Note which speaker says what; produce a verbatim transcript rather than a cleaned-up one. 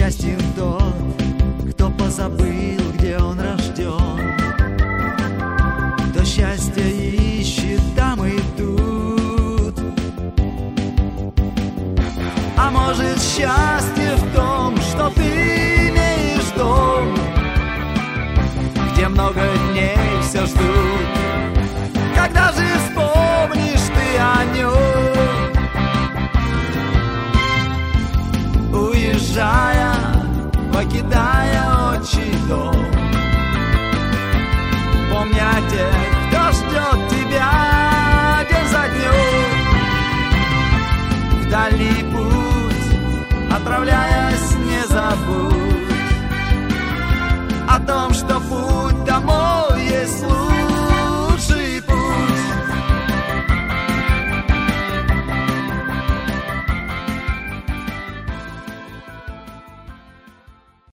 Speaker 1: несчастен тот, кто позабыл, где он рожден. Кто счастье ищет там и тут. А может, счастье в том, что ты имеешь дом, где много дней все ждут. Когда же вспомнишь ты о нем, уезжая, покидая отчий дом? Помни о тех, кто ждет тебя день за днем. В дальний путь отправляясь, не забудь